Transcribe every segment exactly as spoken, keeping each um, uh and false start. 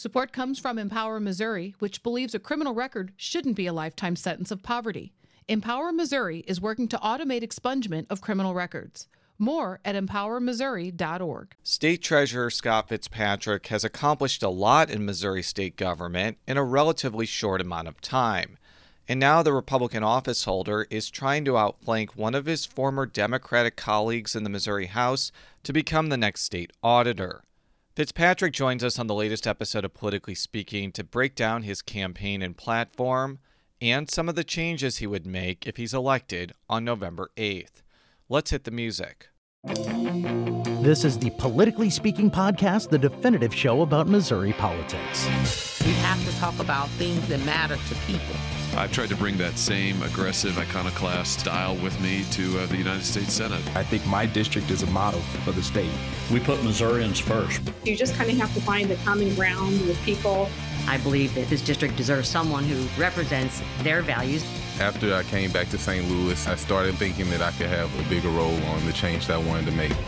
Support comes from Empower Missouri, which believes a criminal record shouldn't be a lifetime sentence of poverty. Empower Missouri is working to automate expungement of criminal records. More at empower missouri dot org. State Treasurer Scott Fitzpatrick has accomplished a lot in Missouri state government in a relatively short amount of time. And now the Republican office holder is trying to outflank one of his former Democratic colleagues in the Missouri House to become the next state auditor. Fitzpatrick joins us on the latest episode of Politically Speaking to break down his campaign and platform and some of the changes he would make if he's elected on November eighth. Let's hit the music. This is the Politically Speaking podcast, the definitive show about Missouri politics. We have to talk about things that matter to people. I've tried to bring that same aggressive iconoclast style with me to uh, the United States Senate. I think my district is a model for the state. We put Missourians first. You just kind of have to find the common ground with people. I believe that this district deserves someone who represents their values. After I came back to Saint Louis, I started thinking that I could have a bigger role on the change that I wanted to make.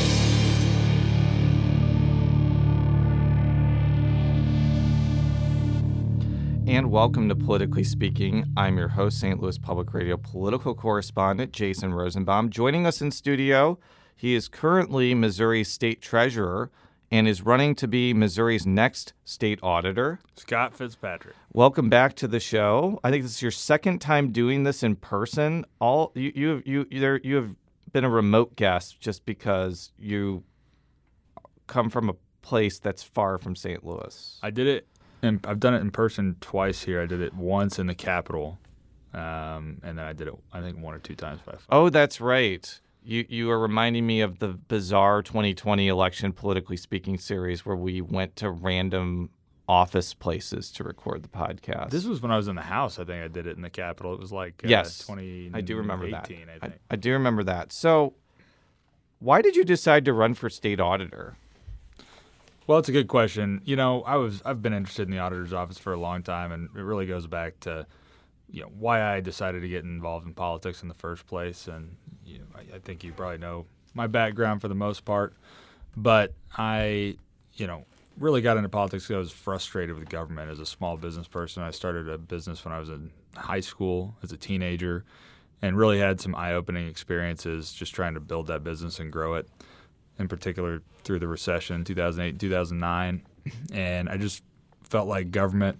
And welcome to Politically Speaking. I'm your host, Saint Louis Public Radio political correspondent Jason Rosenbaum. Joining us in studio, he is currently Missouri's state treasurer and is running to be Missouri's next state auditor, Scott Fitzpatrick. Welcome back to the show. I think this is your second time doing this in person. All you you you you, you have been a remote guest just because you come from a place that's far from Saint Louis. I did it, and I've done it in person twice here. I did it once in the Capitol, um, and then I did it I think one or two times by phone. Oh, that's right. You you are reminding me of the bizarre twenty twenty election Politically Speaking series where we went to random office places to record the podcast. This was when I was in the House. I think I did it in the Capitol. It was like uh, yes, twenty eighteen, I do remember that. I, think. I, I do remember that. So why did you decide to run for state auditor? Well, it's a good question. You know, I was I've been interested in the auditor's office for a long time, and it really goes back to you know why I decided to get involved in politics in the first place. And you know, I, I think you probably know my background for the most part, but I, you know, really got into politics because I was frustrated with government as a small business person. I started a business when I was in high school as a teenager, and really had some eye-opening experiences just trying to build that business and grow it. In particular, through the recession, two thousand eight, two thousand nine, and I just felt like government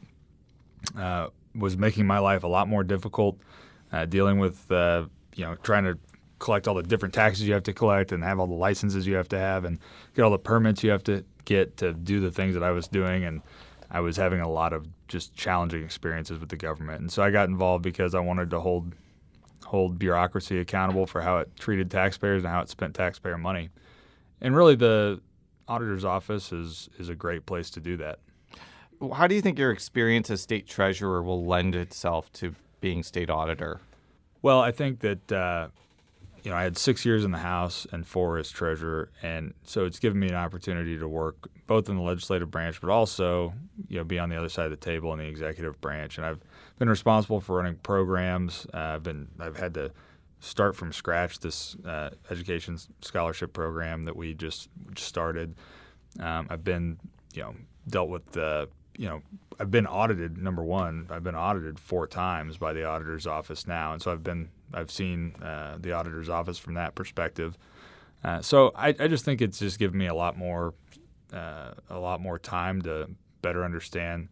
uh, was making my life a lot more difficult, uh, dealing with, uh, you know, trying to collect all the different taxes you have to collect and have all the licenses you have to have and get all the permits you have to get to do the things that I was doing. And I was having a lot of just challenging experiences with the government. And so I got involved because I wanted to hold hold bureaucracy accountable for how it treated taxpayers and how it spent taxpayer money. And really the auditor's office is is a great place to do that. How do you think your experience as state treasurer will lend itself to being state auditor? Well, I think that uh, you know I had six years in the House and four as treasurer, and so it's given me an opportunity to work both in the legislative branch, but also you know be on the other side of the table in the executive branch. And I've been responsible for running programs. Uh, I've been I've had to start from scratch this uh, education scholarship program that we just, just started. Um, I've been you know dealt with the you know, I've been audited, number one. I've been audited four times by the auditor's office now. And so I've been, I've seen uh, the auditor's office from that perspective. Uh, so I, I just think it's just given me a lot more, uh, a lot more time to better understand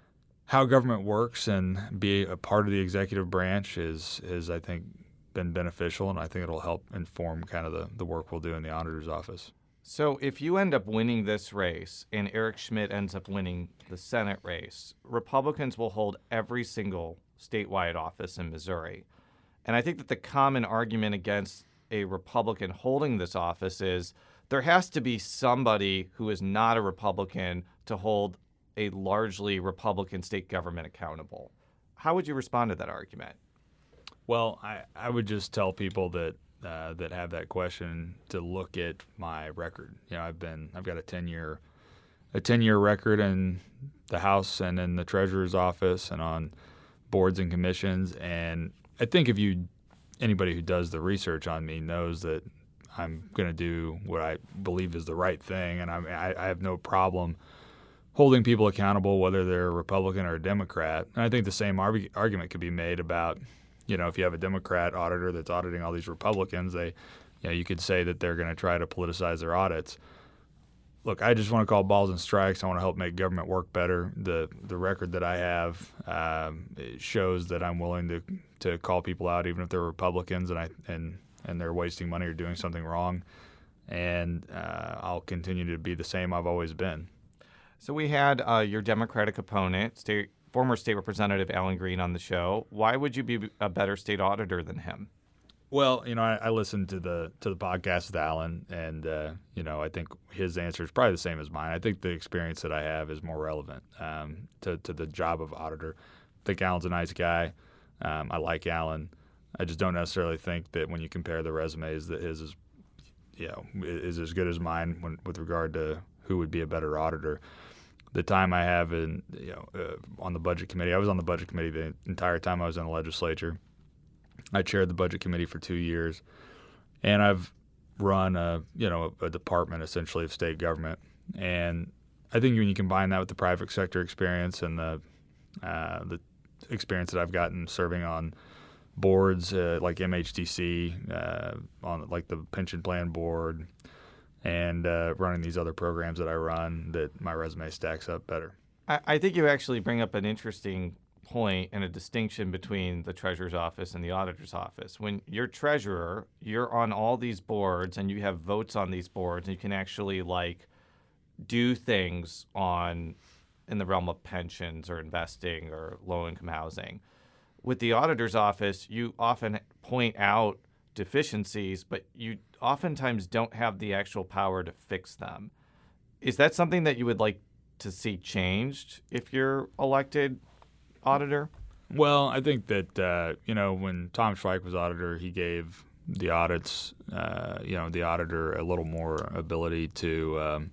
how government works and be a part of the executive branch is, is I think, been beneficial. And I think it'll help inform kind of the, the work we'll do in the auditor's office. So if you end up winning this race and Eric Schmitt ends up winning the Senate race, Republicans will hold every single statewide office in Missouri. And I think that the common argument against a Republican holding this office is there has to be somebody who is not a Republican to hold a largely Republican state government accountable. How would you respond to that argument? Well, I, I would just tell people that Uh, that have that question to look at my record. You know, I've been I've got a ten year a ten year record in the House and in the Treasurer's office and on boards and commissions. And I think if you anybody who does the research on me knows that I'm going to do what I believe is the right thing, and I, I I have no problem holding people accountable, whether they're a Republican or a Democrat. And I think the same arg- argument could be made about, you know, if you have a Democrat auditor that's auditing all these Republicans, they, you know, you could say that they're going to try to politicize their audits. Look, I just want to call balls and strikes. I want to help make government work better. The the record that I have um, it shows that I'm willing to to call people out, even if they're Republicans and I and and they're wasting money or doing something wrong. And uh, I'll continue to be the same I've always been. So we had uh, your Democratic opponent, state, former State Representative Alan Green, on the show. Why would you be a better state auditor than him? Well, you know, I, I listened to the to the podcast with Alan, and uh, you know, I think his answer is probably the same as mine. I think the experience that I have is more relevant um, to to the job of auditor. I think Alan's a nice guy. Um, I like Alan. I just don't necessarily think that when you compare the resumes, that his is, you know, is as good as mine when, with regard to who would be a better auditor. The time I have in, you know, uh, on the budget committee, I was on the budget committee the entire time I was in the legislature. I chaired the budget committee for two years, and I've run a you know a, a department essentially of state government. And I think when you combine that with the private sector experience and the uh, the experience that I've gotten serving on boards uh, like M H D C, uh, on like the pension plan board, and uh, running these other programs that I run, that my resume stacks up better. I, I think you actually bring up an interesting point and a distinction between the treasurer's office and the auditor's office. When you're treasurer, you're on all these boards and you have votes on these boards, and you can actually like do things on in the realm of pensions or investing or low-income housing. With the auditor's office, you often point out deficiencies, but you oftentimes don't have the actual power to fix them. Is that something that you would like to see changed if you're elected auditor? Well, I think that, uh, you know, when Tom Schweik was auditor, he gave the audits, uh, you know, the auditor a little more ability to, um,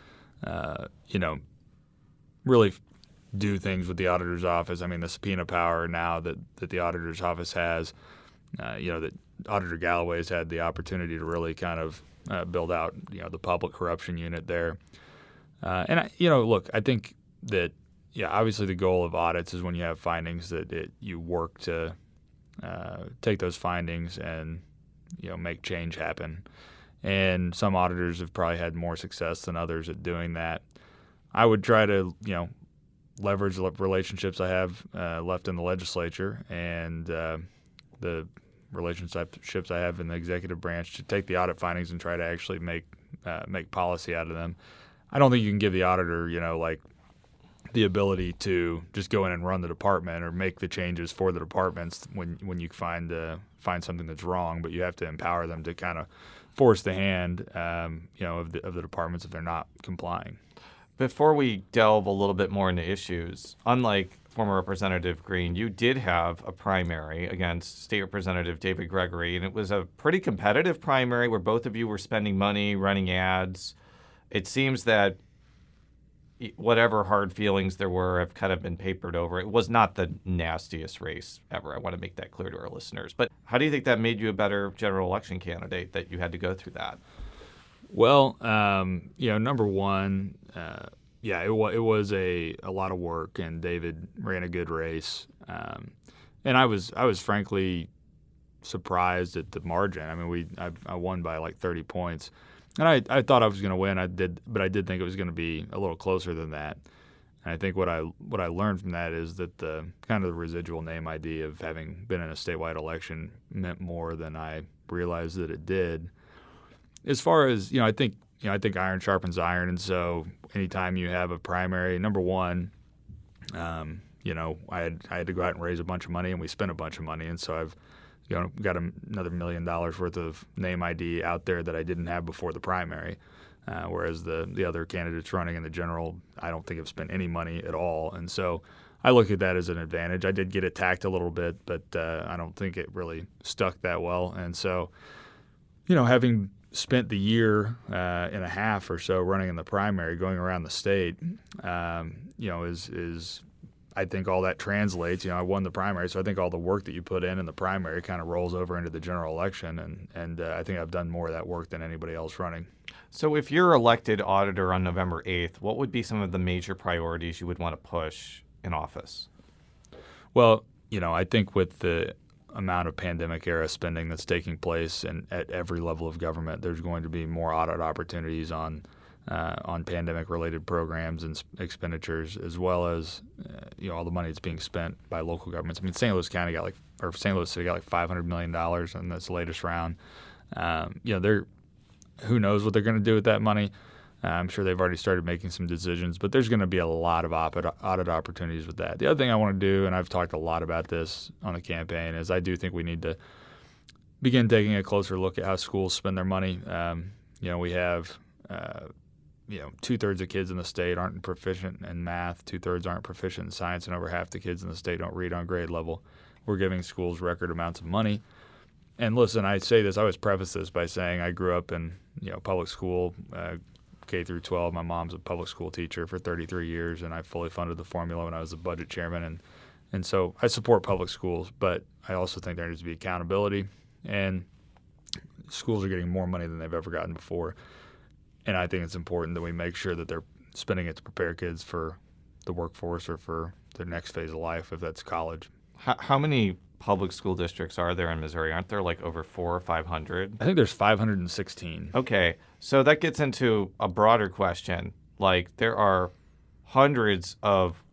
uh, you know, really do things with the auditor's office. I mean, the subpoena power now that, that the auditor's office has, uh, you know, that Auditor Galloway's had the opportunity to really kind of uh, build out, you know, the public corruption unit there. Uh, and, I, you know, look, I think that, yeah, obviously the goal of audits is when you have findings that it, you work to uh, take those findings and, you know, make change happen. And some auditors have probably had more success than others at doing that. I would try to, you know, leverage the relationships I have uh, left in the legislature and uh, the relationships I have in the executive branch to take the audit findings and try to actually make uh, make policy out of them. I don't think you can give the auditor, you know, like the ability to just go in and run the department or make the changes for the departments when when you find uh, find something that's wrong, but you have to empower them to kind of force the hand, um, you know, of the, of the departments if they're not complying. Before we delve a little bit more into issues, unlike former Representative Green, you did have a primary against State Representative David Gregory, and it was a pretty competitive primary where both of you were spending money, running ads. It seems that whatever hard feelings there were have kind of been papered over. It was not the nastiest race ever. I want to make that clear to our listeners. But how do you think that made you a better general election candidate, that you had to go through that? Well, um, you know, number one, uh, yeah, it, w- it was a, a lot of work, and David ran a good race. Um, and I was I was frankly surprised at the margin. I mean, we I, I won by like thirty points. And I, I thought I was going to win. I did, but I did think it was going to be a little closer than that. And I think what I what I learned from that is that the kind of the residual name idea of having been in a statewide election meant more than I realized that it did. As far as, you know, I think you know I think iron sharpens iron, and so anytime you have a primary, number one, um, you know, I had I had to go out and raise a bunch of money, and we spent a bunch of money, and so I've you know, got a, another million dollars worth of name I D out there that I didn't have before the primary, uh, whereas the the other candidates running in the general, I don't think have spent any money at all. And so I look at that as an advantage. I did get attacked a little bit, but uh, I don't think it really stuck that well. And so, you know, having spent the year uh, and a half or so running in the primary, going around the state, um, you know, is is I think all that translates. You know, I won the primary, so I think all the work that you put in in the primary kind of rolls over into the general election, and and uh, I think I've done more of that work than anybody else running. So if you're elected auditor on November eighth, what would be some of the major priorities you would want to push in office? Well, you know, I think with the amount of pandemic-era spending that's taking place and at every level of government, there's going to be more audit opportunities on uh, on pandemic-related programs and expenditures, as well as uh, you know all the money that's being spent by local governments. I mean, Saint Louis County got like, or Saint Louis City got like five hundred million dollars in this latest round. Um, you know, they're who knows what they're going to do with that money. Uh, I'm sure they've already started making some decisions, but there's going to be a lot of op- audit opportunities with that. The other thing I want to do, and I've talked a lot about this on the campaign, is I do think we need to begin taking a closer look at how schools spend their money. Um, you know, we have, uh, you know, two-thirds of kids in the state aren't proficient in math, two-thirds aren't proficient in science, and over half the kids in the state don't read on grade level. We're giving schools record amounts of money. And listen, I say this, I always preface this by saying I grew up in, you know, public school, uh, K through twelve. My mom's a public school teacher for thirty-three years, and I fully funded the formula when I was the budget chairman. And, and so I support public schools, but I also think there needs to be accountability. And schools are getting more money than they've ever gotten before. And I think it's important that we make sure that they're spending it to prepare kids for the workforce or for their next phase of life, if that's college. How, how many public school districts are there in Missouri? Aren't there like over four or five hundred? I think there's five hundred sixteen. Okay, so that gets into a broader question. Like, there are hundreds of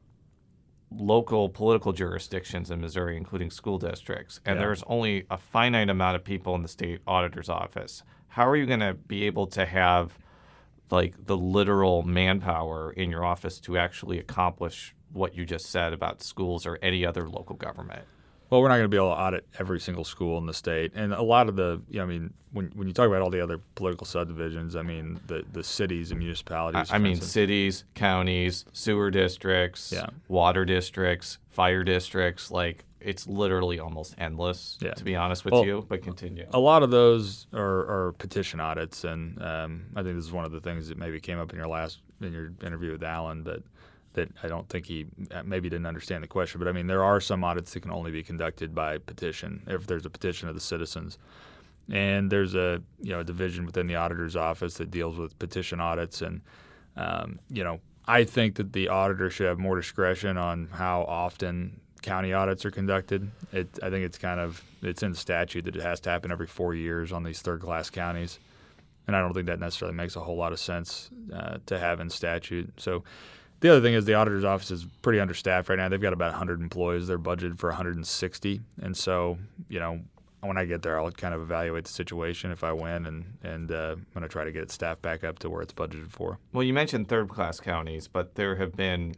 local political jurisdictions in Missouri, including school districts, and yeah. there's only a finite amount of people in the state auditor's office. How are you going to be able to have like the literal manpower in your office to actually accomplish what you just said about schools or any other local government? Well, we're not going to be able to audit every single school in the state. And a lot of the, you know, I mean, when when you talk about all the other political subdivisions, I mean, the, the cities and municipalities. I, I mean, instance. cities, counties, sewer districts, yeah. water districts, fire districts, like it's literally almost endless, yeah. to be honest with well, you, but continue. A lot of those are, are petition audits, and um, I think this is one of the things that maybe came up in your last, in your interview with Alan, but that I don't think he maybe didn't understand the question. But, I mean, there are some audits that can only be conducted by petition if there's a petition of the citizens. And there's a, you know, a division within the auditor's office that deals with petition audits. And, um, you know, I think that the auditor should have more discretion on how often county audits are conducted. It, I think it's kind of – it's in statute that it has to happen every four years on these third-class counties. And I don't think that necessarily makes a whole lot of sense uh, to have in statute. So – the other thing is the auditor's office is pretty understaffed right now. They've got about one hundred employees. They're budgeted for one hundred sixty. And so, you know, when I get there, I'll kind of evaluate the situation if I win, and, and uh, I'm going to try to get it staffed back up to where it's budgeted for. Well, you mentioned third-class counties, but there have been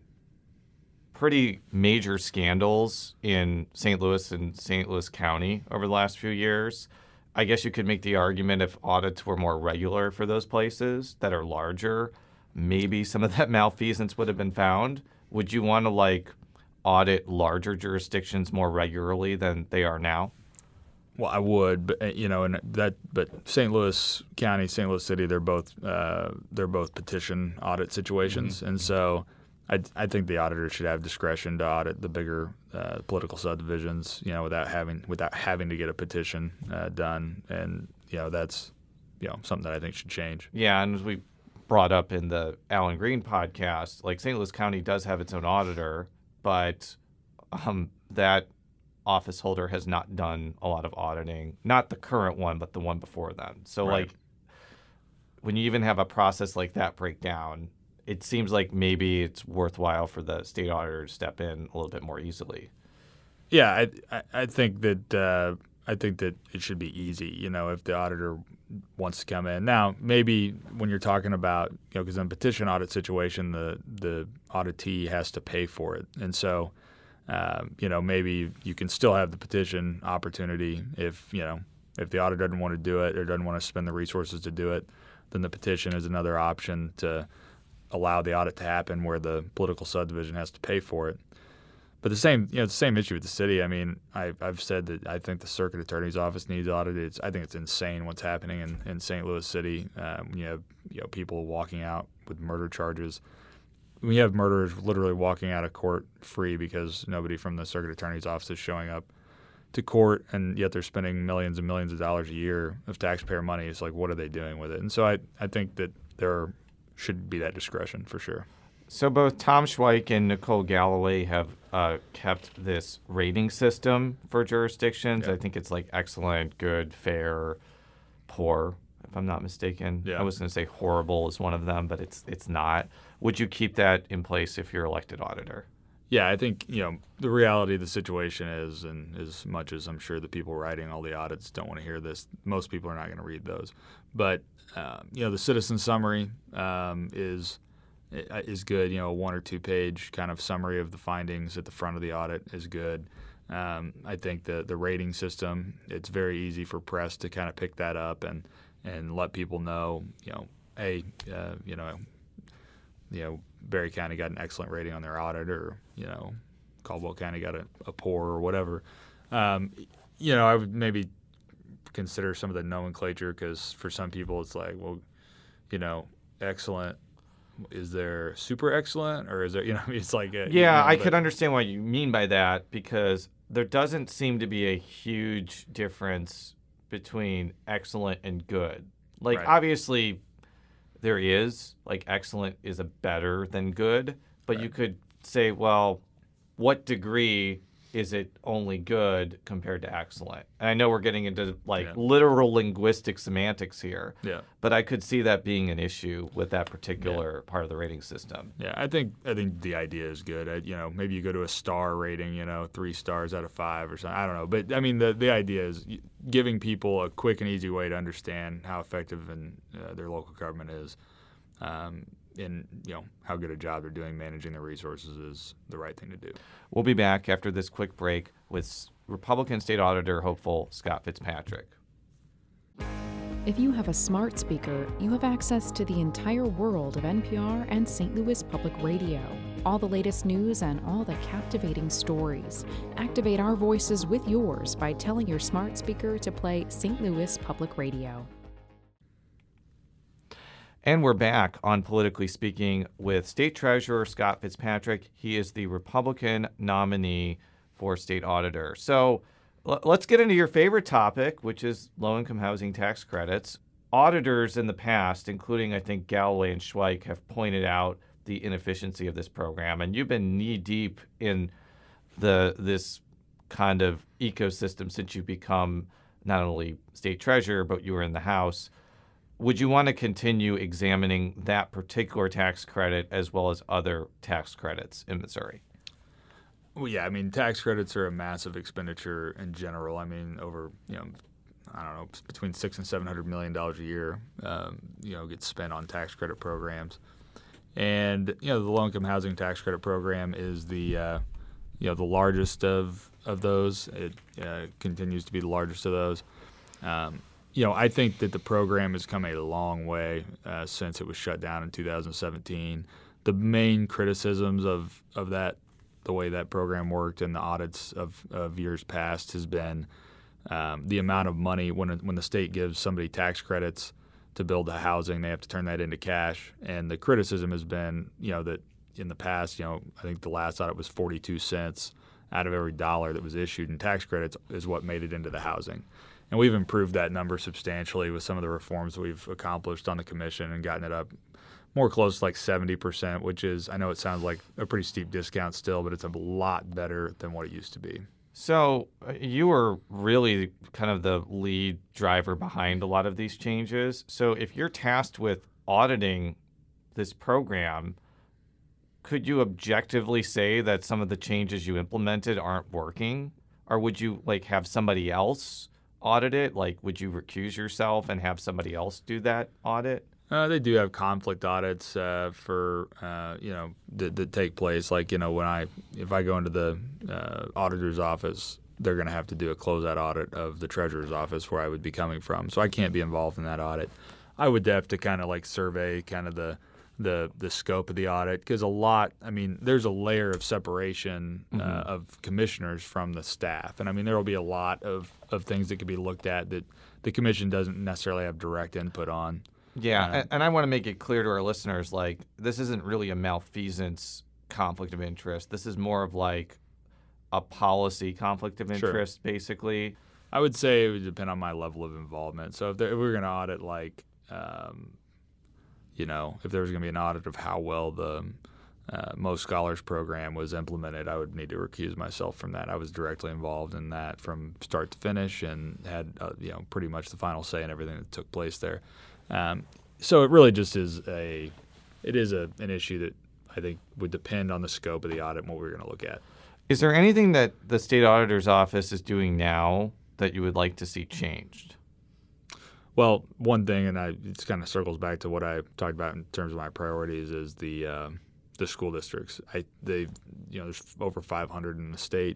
pretty major scandals in Saint Louis and Saint Louis County over the last few years. I guess you could make the argument if audits were more regular for those places that are larger, maybe some of that malfeasance would have been found. Would you want to like audit larger jurisdictions more regularly than they are now? Well, I would, but you know, and that, but Saint Louis County, Saint Louis City, they're both uh, they're both petition audit situations, mm-hmm. and so I, I think the auditor should have discretion to audit the bigger uh, political subdivisions, you know, without having without having to get a petition uh, done, and you know, that's you know something that I think should change. Yeah, and as we brought up in the Alan Green podcast, like Saint Louis County does have its own auditor, but um, that office holder has not done a lot of auditing. Not the current one, but the one before then. So right. like when you even have a process like that break down, it seems like maybe it's worthwhile for the state auditor to step in a little bit more easily. Yeah, I I, I think that uh, I think that it should be easy. You know, if the auditor wants to come in. Now, maybe when you're talking about, you know, because in a petition audit situation, the the auditee has to pay for it. And so, um, you know, maybe you can still have the petition opportunity if, you know, if the auditor doesn't want to do it or doesn't want to spend the resources to do it, then the petition is another option to allow the audit to happen where the political subdivision has to pay for it. But the same, you know, it's the same issue with the city. I mean, I, I've said that I think the circuit attorney's office needs audited. It's, I think it's insane what's happening in, in Saint Louis City. Um, you have you know people walking out with murder charges. we have murderers literally walking out of court free because nobody from the circuit attorney's office is showing up to court, and yet they're spending millions and millions of dollars a year of taxpayer money. It's like, what are they doing with it? And so I, I think that there should be that discretion for sure. So both Tom Schweik and Nicole Galloway have uh, kept this rating system for jurisdictions. Yeah. I think it's like excellent, good, fair, poor, if I'm not mistaken. Yeah. I was going to say horrible is one of them, but it's it's not. Would you keep that in place if you're elected auditor? Yeah, I think, you know, the reality of the situation is, and as much as I'm sure the people writing all the audits don't want to hear this, most people are not going to read those. But, uh, you know, the citizen summary um, is is good. You know, a one or two page kind of summary of the findings at the front of the audit is good. Um, I think the the rating system, it's very easy for press to kind of pick that up and, and let people know, you know, hey, uh, you know, you know, Berry County got an excellent rating on their audit, or, you know, Caldwell County got a, a poor or whatever. Um, you know, I would maybe consider some of the nomenclature, because for some people it's like, well, you know, excellent. Is there super excellent, or is there, you know, it's like a, yeah, you know, I but, could understand what you mean by that, because there doesn't seem to be a huge difference between excellent and good. Like, right. Obviously, there is, like, excellent is a better than good, but right. You could say, well, what degree is it only good compared to excellent? And I know we're getting into, like, yeah. literal linguistic semantics here, yeah. but I could see that being an issue with that particular yeah. part of the rating system. Yeah, I think I think the idea is good. I, you know, maybe you go to a star rating, you know, three stars out of five or something. I don't know, but I mean, the the idea is giving people a quick and easy way to understand how effective in uh, their local government is. Um, and, you know, how good a job they're doing managing their resources is the right thing to do. We'll be back after this quick break with Republican State Auditor hopeful Scott Fitzpatrick. If you have a smart speaker, you have access to the entire world of N P R and Saint Louis Public Radio. All the latest news and all the captivating stories. Activate our voices with yours by telling your smart speaker to play Saint Louis Public Radio. And we're back on Politically Speaking with State Treasurer Scott Fitzpatrick. He is the Republican nominee for State Auditor. So l- let's get into your favorite topic, which is low-income housing tax credits. Auditors in the past, including I think Galloway and Schweik, have pointed out the inefficiency of this program. And you've been knee-deep in the this kind of ecosystem since you've become not only State Treasurer, but you were in the House. Would you want to continue examining that particular tax credit as well as other tax credits in Missouri? Well, yeah, I mean, tax credits are a massive expenditure in general. I mean, over, you know, I don't know, between six and seven hundred million dollars a year, um, you know, gets spent on tax credit programs. And, you know, the low-income housing tax credit program is the, uh, you know, the largest of, of those. It uh, continues to be the largest of those. Um, You know, I think that the program has come a long way uh, since it was shut down in two thousand seventeen. The main criticisms of, of that, the way that program worked and the audits of, of years past has been um, the amount of money when when the state gives somebody tax credits to build the housing, they have to turn that into cash. And the criticism has been, you know, that in the past, you know, I think the last audit was forty-two cents out of every dollar that was issued in tax credits is what made it into the housing. And we've improved that number substantially with some of the reforms we've accomplished on the commission and gotten it up more close to like seventy percent, which is, I know it sounds like a pretty steep discount still, but it's a lot better than what it used to be. So uh, you were really kind of the lead driver behind a lot of these changes. So if you're tasked with auditing this program, could you objectively say that some of the changes you implemented aren't working? Or would you like have somebody else audit it? Like, would you recuse yourself and have somebody else do that audit? Uh, they do have conflict audits uh, for, uh, you know, that, that take place. Like, you know, when I, if I go into the uh, auditor's office, they're going to have to do a closeout audit of the treasurer's office where I would be coming from. So I can't be involved in that audit. I would have to kind of like survey kind of the, the, the scope of the audit, because a lot, I mean, there's a layer of separation uh, mm-hmm. of commissioners from the staff. And I mean, there will be a lot of, of things that could be looked at that the commission doesn't necessarily have direct input on. Yeah, Um, and, and I want to make it clear to our listeners, like, this isn't really a malfeasance conflict of interest. This is more of like a policy conflict of Sure. interest, basically. I would say it would depend on my level of involvement. So if, there, if we were going to audit, like, um, you know, if there was going to be an audit of how well the uh, Most Scholars program was implemented, I would need to recuse myself from that. I was directly involved in that from start to finish and had, uh, you know, pretty much the final say in everything that took place there. Um, so it really just is a, it is a, an issue that I think would depend on the scope of the audit and what we're going to look at. Is there anything that the state auditor's office is doing now that you would like to see changed? Well, one thing, and I, it kind of circles back to what I talked about in terms of my priorities, is the uh, the school districts. I they you know there's over five hundred in the state.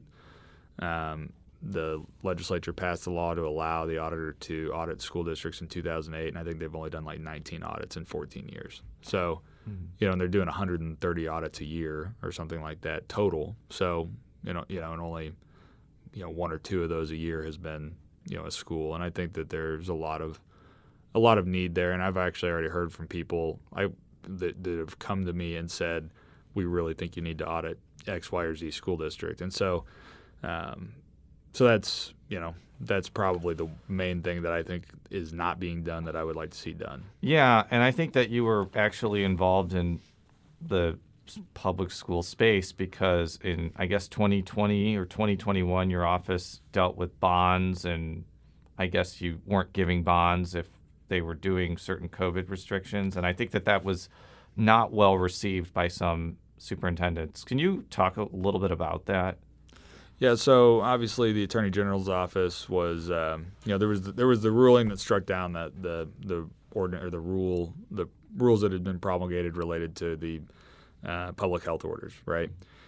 Um, the legislature passed a law to allow the auditor to audit school districts in two thousand eight, and I think they've only done like nineteen audits in fourteen years. So, mm-hmm. you know, and they're doing one hundred thirty audits a year or something like that total. So, you know, you know, and only you know one or two of those a year has been you know a school, and I think that there's a lot of a lot of need there. And I've actually already heard from people I that, that have come to me and said, we really think you need to audit X, Y, or Z school district, and so. Um, So that's, you know, that's probably the main thing that I think is not being done that I would like to see done. Yeah, and I think that you were actually involved in the public school space because in, I guess, twenty twenty or twenty twenty-one, your office dealt with bonds, and I guess you weren't giving bonds if they were doing certain COVID restrictions. And I think that that was not well received by some superintendents. Can you talk a little bit about that? Yeah, so obviously the Attorney General's office was, um, you know, there was the, there was the ruling that struck down that the the ordin- or the rule the rules that had been promulgated related to the uh, public health orders, right?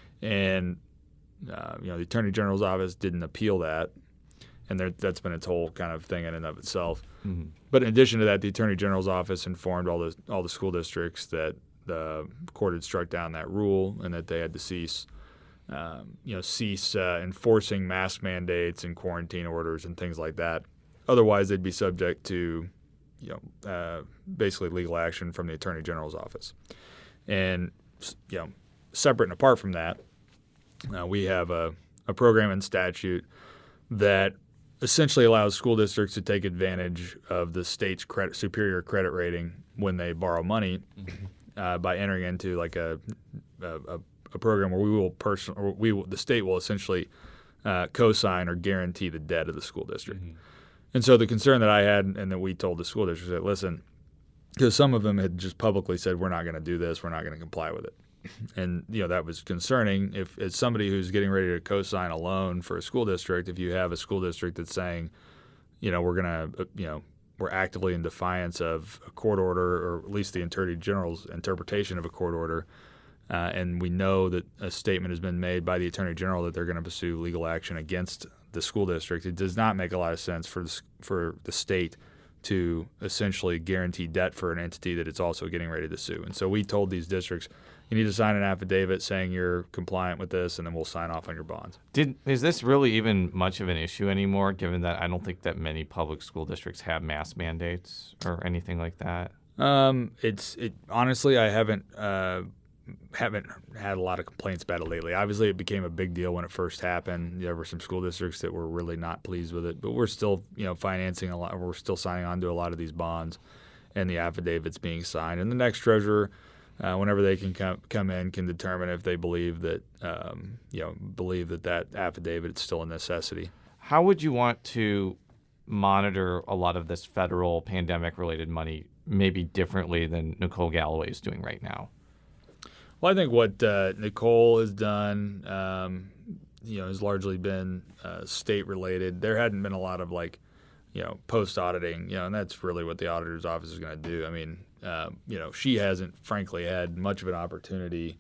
And uh, you know, the Attorney General's office didn't appeal that, and there, that's been its whole kind of thing in and of itself. Mm-hmm. But in addition to that, the Attorney General's office informed all the all the school districts that the court had struck down that rule and that they had to cease. Um, you know, cease uh, enforcing mask mandates and quarantine orders and things like that. Otherwise, they'd be subject to, you know, uh, basically legal action from the Attorney General's office. And, you know, separate and apart from that, uh, we have a, a program and statute that essentially allows school districts to take advantage of the state's credit, superior credit rating when they borrow money uh, by entering into like a, a, a a program where we will person or we will, the state will essentially uh, co-sign or guarantee the debt of the school district. Mm-hmm. And so the concern that I had and that we told the school district that, listen, because some of them had just publicly said, we're not going to do this, we're not going to comply with it. And, you know, that was concerning. If as somebody who's getting ready to co-sign a loan for a school district, if you have a school district that's saying, you know, we're going to, you know, we're actively in defiance of a court order, or at least the Attorney General's interpretation of a court order, Uh, and we know that a statement has been made by the Attorney General that they're going to pursue legal action against the school district. It does not make a lot of sense for the, for the state to essentially guarantee debt for an entity that it's also getting ready to sue. And so we told these districts, you need to sign an affidavit saying you're compliant with this, and then we'll sign off on your bonds. Did is this really even much of an issue anymore, given that I don't think that many public school districts have mask mandates or anything like that? Um, it's it honestly, I haven't uh, haven't had a lot of complaints about it lately. Obviously, it became a big deal when it first happened. There were some school districts that were really not pleased with it, but we're still, you know, financing a lot. We're still signing on to a lot of these bonds, and the affidavits being signed. And the next treasurer, uh, whenever they can come come in, can determine if they believe that, um, you know, believe that that affidavit is still a necessity. How would you want to monitor a lot of this federal pandemic-related money, maybe differently than Nicole Galloway is doing right now? Well, I think what uh, Nicole has done, um, you know, has largely been uh, state-related. There hadn't been a lot of, like, you know, post-auditing, you know, and that's really what the auditor's office is going to do. I mean, uh, you know, she hasn't, frankly, had much of an opportunity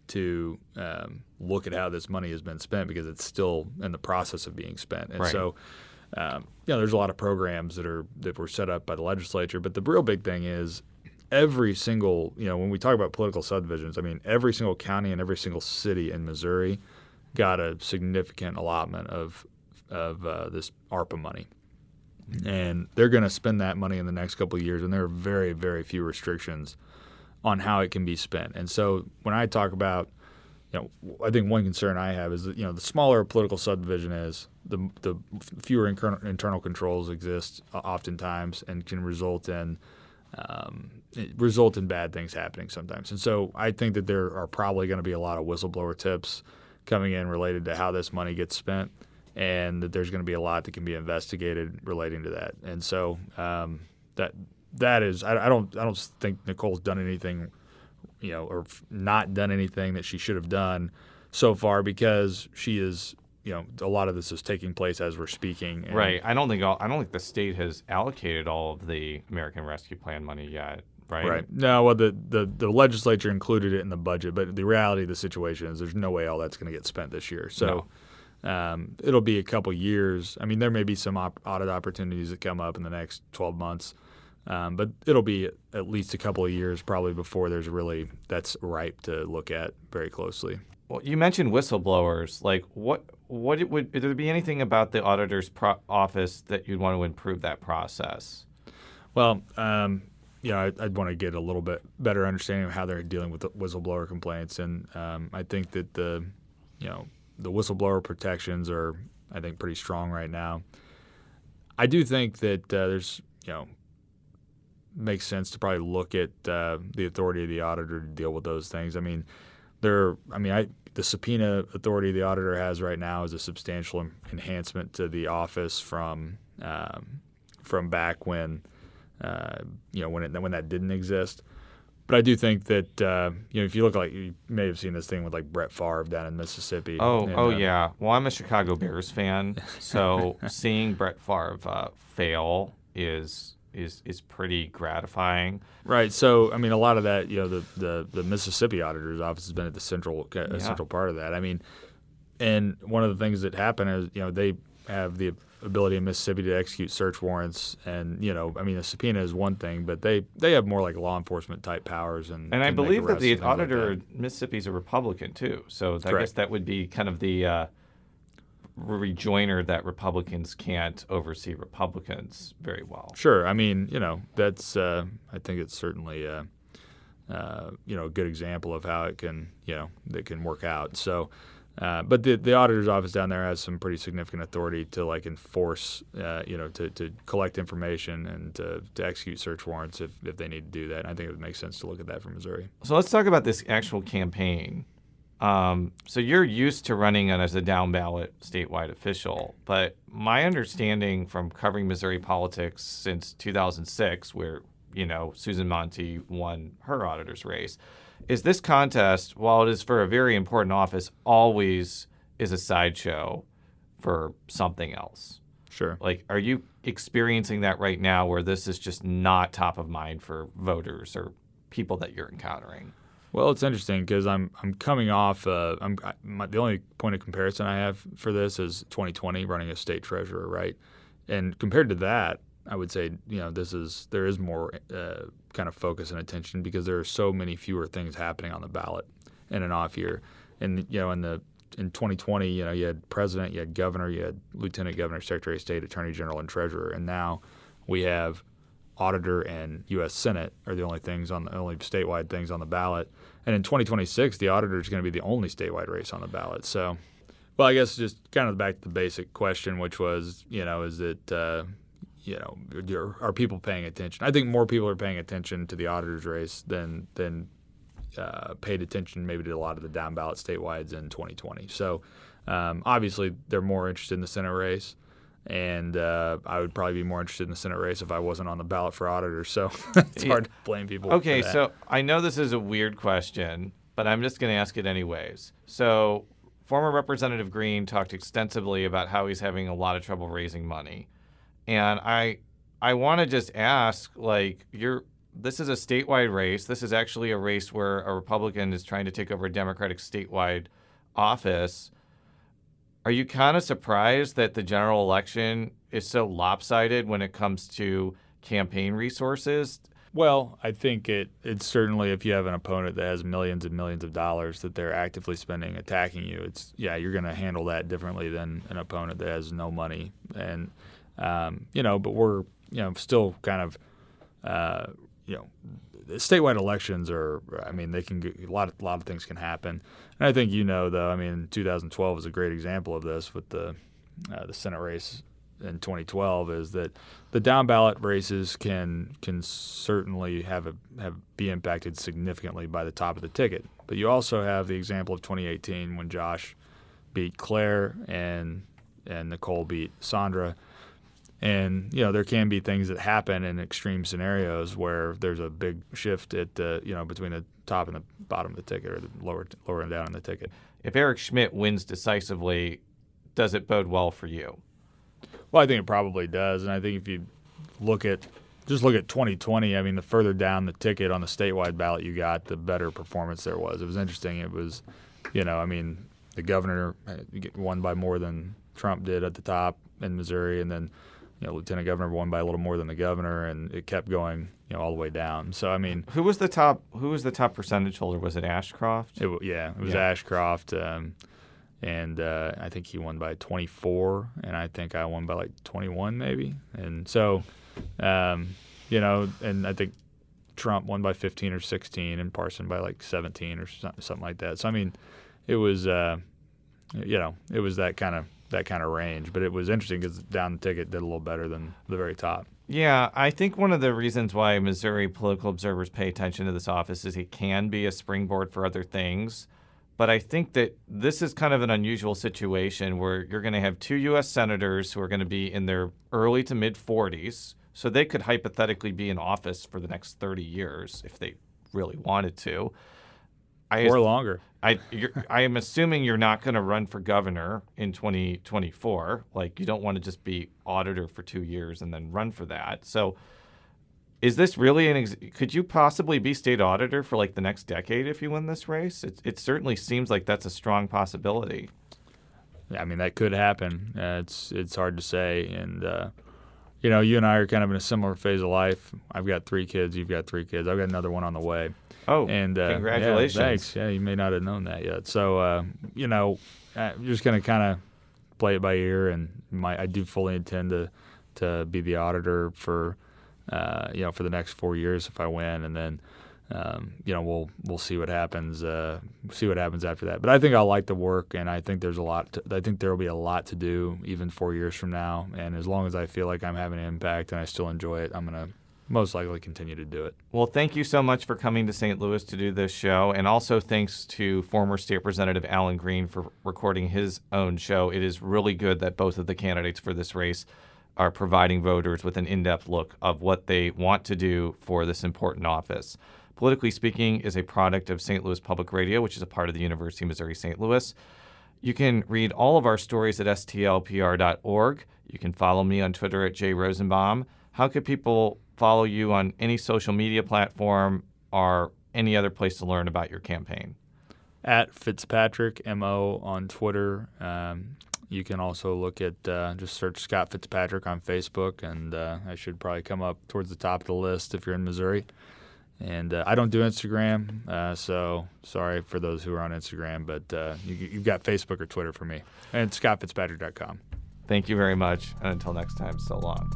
to um, look at how this money has been spent because it's still in the process of being spent. And right. so, um, you know, there's a lot of programs that are that were set up by the legislature. But the real big thing is, every single, you know, when we talk about political subdivisions, I mean, every single county and every single city in Missouri got a significant allotment of of uh, this ARPA money. And they're going to spend that money in the next couple of years, and there are very, very few restrictions on how it can be spent. And so when I talk about, you know, I think one concern I have is that, you know, the smaller a political subdivision is, the the fewer internal controls exist oftentimes and can result in um, result in bad things happening sometimes. And so I think that there are probably going to be a lot of whistleblower tips coming in related to how this money gets spent, and that there's going to be a lot that can be investigated relating to that. And so um, that that is, I, I don't I don't think Nicole's done anything, you know, or not done anything that she should have done so far, because she is, you know, a lot of this is taking place as we're speaking. And right. I don't think all, I don't think the state has allocated all of the American Rescue Plan money yet. Right. Right. No, well, the, the, the legislature included it in the budget, but the reality of the situation is there's no way all that's going to get spent this year. So no. um, it'll be a couple years. I mean, there may be some op- audit opportunities that come up in the next twelve months, um, but it'll be at least a couple of years probably before there's really that's ripe to look at very closely. Well, you mentioned whistleblowers. Like, what what it would, would there be anything about the auditor's pro- office that you'd want to improve that process? Well, um, you know, I'd, I'd want to get a little bit better understanding of how they're dealing with the whistleblower complaints, and um, I think that the, you know, the whistleblower protections are, I think, pretty strong right now. I do think that uh, there's, you know, makes sense to probably look at uh, the authority of the auditor to deal with those things. I mean, there, I mean, I the subpoena authority the auditor has right now is a substantial enhancement to the office from um, from back when. Uh, you know, when it, when that didn't exist. But I do think that, uh, you know, if you look like, you may have seen this thing with like Brett Favre down in Mississippi. Oh, and, oh uh, yeah. Well, I'm a Chicago Bears fan, so seeing Brett Favre uh, fail is is is pretty gratifying. Right. So, I mean, a lot of that, you know, the the, the Mississippi auditor's office has been at the central uh, yeah. central part of that. I mean, and one of the things that happened is, you know, they have the ability in Mississippi to execute search warrants, and you know, I mean, a subpoena is one thing, but they, they have more like law enforcement type powers, and and I believe that the auditor like in Mississippi is a Republican too, so I Correct. guess that would be kind of the uh, rejoinder that Republicans can't oversee Republicans very well. Sure, I mean, you know, that's uh, I think it's certainly uh, uh, you know, a good example of how it can, you know, that can work out. So. Uh, but the the auditor's office down there has some pretty significant authority to like enforce, uh, you know, to, to collect information and to, to execute search warrants if, if they need to do that. And I think it would make sense to look at that for Missouri. So let's talk about this actual campaign. Um, so you're used to running as a down ballot statewide official, but my understanding from covering Missouri politics since two thousand six, where, you know, Susan Monty won her auditor's race, is this contest, while it is for a very important office, always is a sideshow for something else. Sure. Like, are you experiencing that right now where this is just not top of mind for voters or people that you're encountering? Well, it's interesting because I'm I'm coming off. Uh, I'm I, my, the only point of comparison I have for this is twenty twenty, running as state treasurer, right? And compared to that, I would say, you know, this is there is more uh, kind of focus and attention because there are so many fewer things happening on the ballot in an off year. And you know, in the in twenty twenty, you know, you had president, you had governor, you had lieutenant governor, secretary of state, attorney general, and treasurer. And now we have auditor and U S Senate are the only things on the only statewide things on the ballot. And in twenty twenty-six, the auditor is going to be the only statewide race on the ballot. So, well, I guess just kind of back to the basic question, which was, you know, is it uh, you know, are people paying attention? I think more people are paying attention to the auditor's race than than uh, paid attention maybe to a lot of the down ballot statewides in twenty twenty. So um, obviously they're more interested in the Senate race, and uh, I would probably be more interested in the Senate race if I wasn't on the ballot for auditor. So it's hard to blame people. Okay, for that. So I know this is a weird question, but I'm just going to ask it anyways. So former Representative Green talked extensively about how he's having a lot of trouble raising money. And I I want to just ask, like, you're this is a statewide race. This is actually a race where a Republican is trying to take over a Democratic statewide office. Are you kind of surprised that the general election is so lopsided when it comes to campaign resources? Well, I think it it's certainly if you have an opponent that has millions and millions of dollars that they're actively spending attacking you, it's yeah, you're going to handle that differently than an opponent that has no money. And Um, you know, but we're, you know, still kind of, uh, you know, statewide elections are, I mean, they can get, a lot of, a lot of things can happen. And I think, you know, though, I mean, two thousand twelve is a great example of this with the uh, the Senate race in twenty twelve, is that the down ballot races can can certainly have a have be impacted significantly by the top of the ticket. But you also have the example of twenty eighteen when Josh beat Claire and and Nicole beat Sandra. And, you know, there can be things that happen in extreme scenarios where there's a big shift at the, you know, between the top and the bottom of the ticket, or the lower lower and down in the ticket. If Eric Schmidt wins decisively, does it bode well for you? Well, I think it probably does. And I think if you look at just look at twenty twenty, I mean, the further down the ticket on the statewide ballot you got, the better performance there was. It was interesting. It was, you know, I mean, the governor won by more than Trump did at the top in Missouri, and then, you know, Lieutenant Governor won by a little more than the governor, and it kept going, you know, all the way down. So I mean, who was the top? Who was the top percentage holder? Was it Ashcroft? It, yeah, it was yeah. Ashcroft, um, and uh, I think he won by twenty-four, and I think I won by like twenty-one, maybe. And so, um, you know, and I think Trump won by fifteen or sixteen, and Parson by like seventeen or something like that. So I mean, it was, uh, you know, it was that kind of. that kind of range, but it was interesting because down the ticket did a little better than the very top. Yeah, I think one of the reasons why Missouri political observers pay attention to this office is it can be a springboard for other things. But I think that this is kind of an unusual situation where you're going to have two U S senators who are going to be in their early to mid forties, so they could hypothetically be in office for the next thirty years if they really wanted to. I, or longer. I you're, I am assuming you're not going to run for governor in twenty twenty-four. Like, you don't want to just be auditor for two years and then run for that. So is this really an ex- – could you possibly be state auditor for, like, the next decade if you win this race? It, it certainly seems like that's a strong possibility. Yeah, I mean, that could happen. Uh, it's it's hard to say. And, uh, you know, you and I are kind of in a similar phase of life. I've got three kids. You've got three kids. I've got another one on the way. Oh, and, uh, congratulations. Yeah, thanks. Yeah, you may not have known that yet. So, uh, you know, I'm just going to kind of play it by ear, and my, I do fully intend to to be the auditor for, uh, you know, for the next four years if I win, and then, um, you know, we'll we'll see what happens. Uh, see what happens after that. But I think I'll like the work, and I think there's a lot. To, I think there will be a lot to do even four years from now. And as long as I feel like I'm having an impact and I still enjoy it, I'm going to most likely continue to do it. Well, thank you so much for coming to Saint Louis to do this show. And also thanks to former State Representative Alan Green for recording his own show. It is really good that both of the candidates for this race are providing voters with an in-depth look of what they want to do for this important office. Politically Speaking is a product of Saint Louis Public Radio, which is a part of the University of Missouri-Saint Louis. You can read all of our stories at S T L P R dot org. You can follow me on Twitter at Jay Rosenbaum. How could people follow you on any social media platform or any other place to learn about your campaign? At Fitzpatrick, M O on Twitter. Um, you can also look at, uh, just search Scott Fitzpatrick on Facebook, and uh, I should probably come up towards the top of the list if you're in Missouri. And uh, I don't do Instagram, uh, so sorry for those who are on Instagram, but uh, you, you've got Facebook or Twitter for me. And scott fitzpatrick dot com. Thank you very much, and until next time, so long.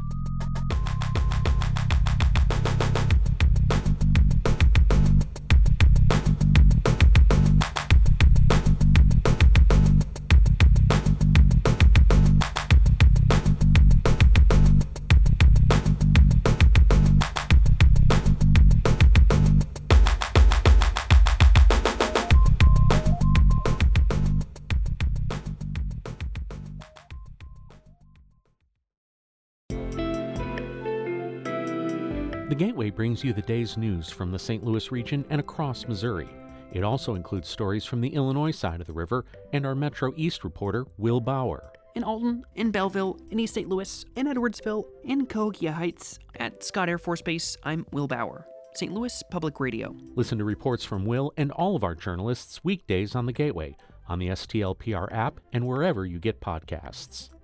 The Gateway brings you the day's news from the Saint Louis region and across Missouri. It also includes stories from the Illinois side of the river and our Metro East reporter, Will Bauer. In Alton, in Belleville, in East Saint Louis, in Edwardsville, in Cahokia Heights, at Scott Air Force Base, I'm Will Bauer. Saint Louis Public Radio. Listen to reports from Will and all of our journalists weekdays on the Gateway, on the S T L P R app, and wherever you get podcasts.